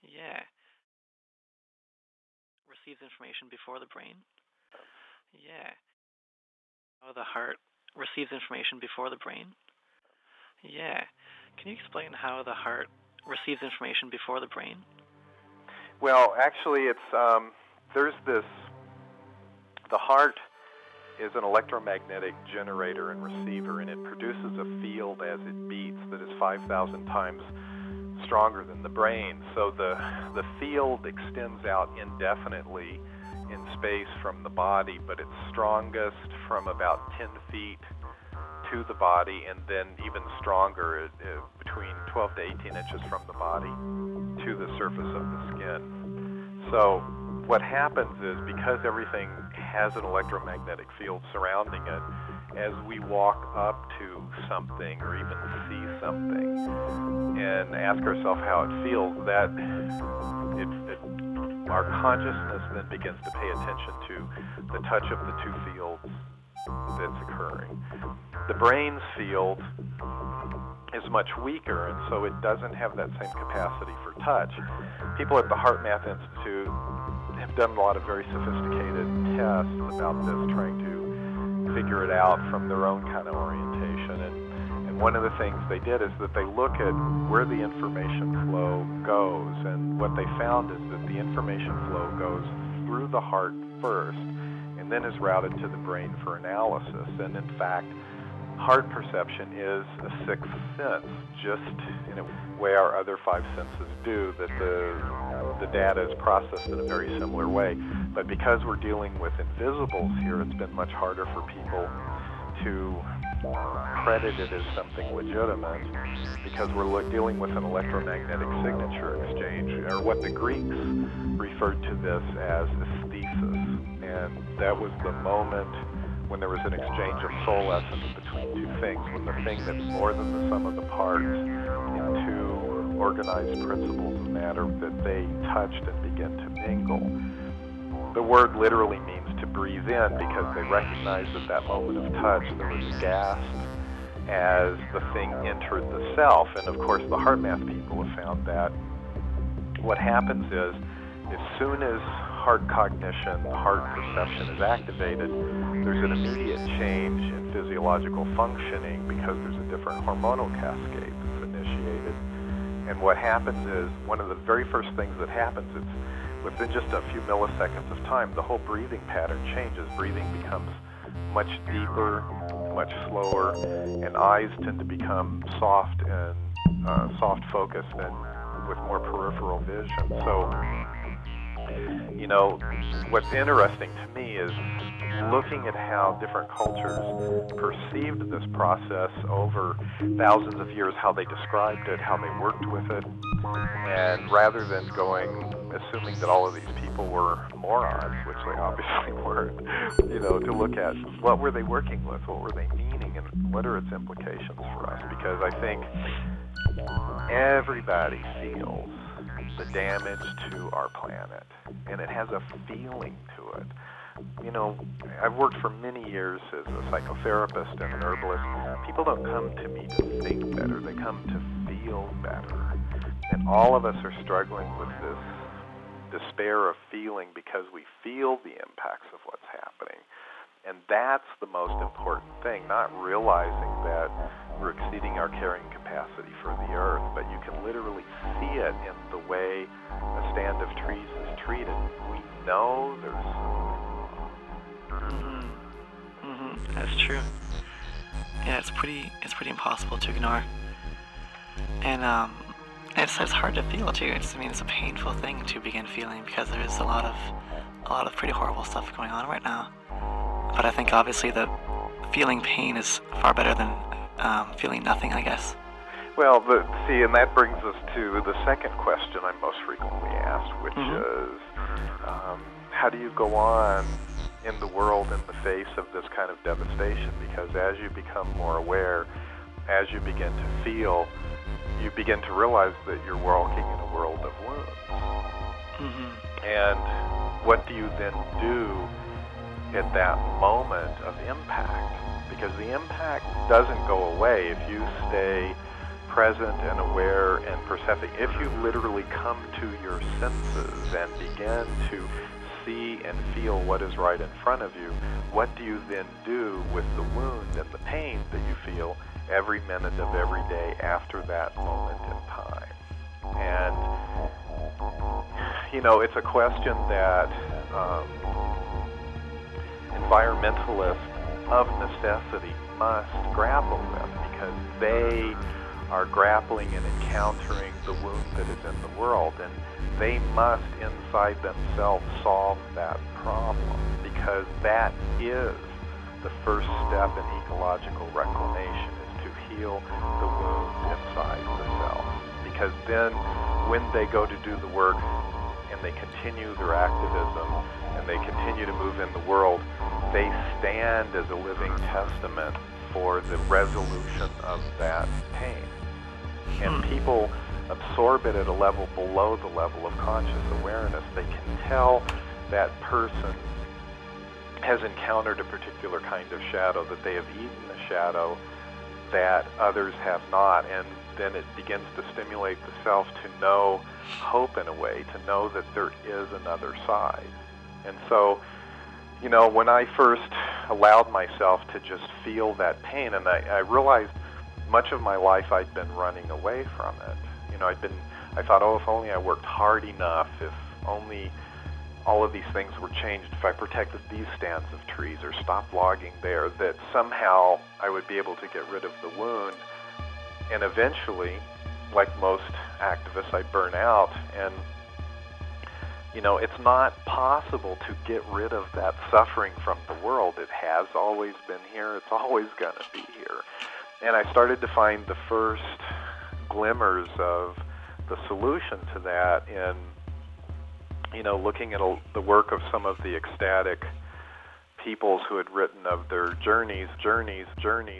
Yeah. Receives information before the brain. Yeah. How the heart receives information before the brain. Yeah. Can you explain how the heart receives information before the brain? Well, actually, there's this. The heart is an electromagnetic generator and receiver, and it produces a field as it beats that is 5,000 times stronger than the brain. So the field extends out indefinitely in space from the body, but it's strongest from about 10 feet to the body, and then even stronger between 12 to 18 inches from the body to the surface of the skin. So what happens is, because everything has an electromagnetic field surrounding it, as we walk up to something or even see something and ask ourselves how it feels, that our consciousness then begins to pay attention to the touch of the two fields that's occurring. The brain's field is much weaker, and so it doesn't have that same capacity for touch. People at the HeartMath Institute have done a lot of very sophisticated tests about this, trying to figure it out from their own kind of orientation. And one of the things they did is that they look at where the information flow goes, and what they found is that the information flow goes through the heart first and then is routed to the brain for analysis. And in fact, heart perception is a sixth sense, just in a way our other five senses do, that the data is processed in a very similar way. But because we're dealing with invisibles here, it's been much harder for people to credit it as something legitimate, because we're dealing with an electromagnetic signature exchange, or what the Greeks referred to this as aesthesis. And that was the moment when there was an exchange of soul essence between two things, when the thing that's more than the sum of the parts into organized principles of matter, that they touched and began to mingle. The word literally means to breathe in, because they recognized at that moment of touch there was a gasp as the thing entered the self. And of course the HeartMath people have found that what happens is, as soon as heart cognition, heart perception is activated, there's an immediate change in physiological functioning, because there's a different hormonal cascade that's initiated. And what happens is, one of the very first things that happens is, within just a few milliseconds of time, the whole breathing pattern changes. Breathing becomes much deeper, much slower, and eyes tend to become soft and soft-focused and with more peripheral vision. So, what's interesting to me is looking at how different cultures perceived this process over thousands of years, how they described it, how they worked with it, and rather than assuming that all of these people were morons, which they obviously weren't, to look at what were they working with, what were they meaning, and what are its implications for us. Because I think everybody feels the damage to our planet, and it has a feeling to it. I've worked for many years as a psychotherapist and an herbalist. People don't come to me to think better, they come to feel better. And all of us are struggling with this despair of feeling, because we feel the impacts of what's happening. And that's the most important thing, not realizing that we're exceeding our carrying capacity for the earth, but you can literally see it in the way a stand of trees is treated. We know there's something. That's true. Yeah, it's pretty impossible to ignore. And it's hard to feel too. It's a painful thing to begin feeling, because there is a lot of pretty horrible stuff going on right now. But I think obviously that feeling pain is far better than feeling nothing, I guess. Well, and that brings us to the second question I'm most frequently asked, which is, how do you go on in the world in the face of this kind of devastation? Because as you become more aware, as you begin to feel, you begin to realize that you're walking in a world of wounds. And what do you then do at that moment of impact? Because the impact doesn't go away if you stay present and aware and perceptive, if you literally come to your senses and begin to see and feel what is right in front of you, what do you then do with the wound and the pain that you feel every minute of every day after that moment in time? And, it's a question that environmentalists of necessity must grapple with, because they are grappling and encountering the wound that is in the world, and they must inside themselves solve that problem, because that is the first step in ecological reclamation, is to heal the wound inside the self. Because then when they go to do the work and they continue their activism and they continue to move in the world, they stand as a living testament for the resolution of that pain. And people absorb it at a level below the level of conscious awareness. They can tell that person has encountered a particular kind of shadow, that they have eaten a shadow that others have not, and then it begins to stimulate the self to know hope in a way, to know that there is another side. And so, when I first allowed myself to just feel that pain, and I realized much of my life I'd been running away from it. I thought, if only I worked hard enough, if only all of these things were changed, if I protected these stands of trees or stopped logging there, that somehow I would be able to get rid of the wound. And eventually, like most activists, I burn out, and it's not possible to get rid of that suffering from the world. It has always been here. It's always going to be here. And I started to find the first glimmers of the solution to that in, looking at the work of some of the ecstatic peoples who had written of their journeys, their journeys.